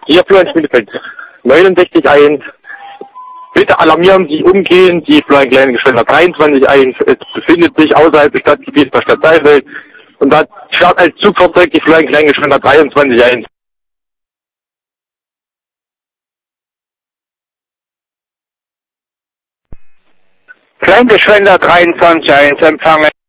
Hier für ein Spielfeld 69-1. Bitte alarmieren Sie umgehend die Florian Kleine Geschwender 23-1. Es befindet sich außerhalb des Stadtgebiets der Stadt Saalfeld. Und da fährt als Zugfahrzeug die Florian Kleine Geschwender 23-1. Kleingeschwender 23-1 empfangen.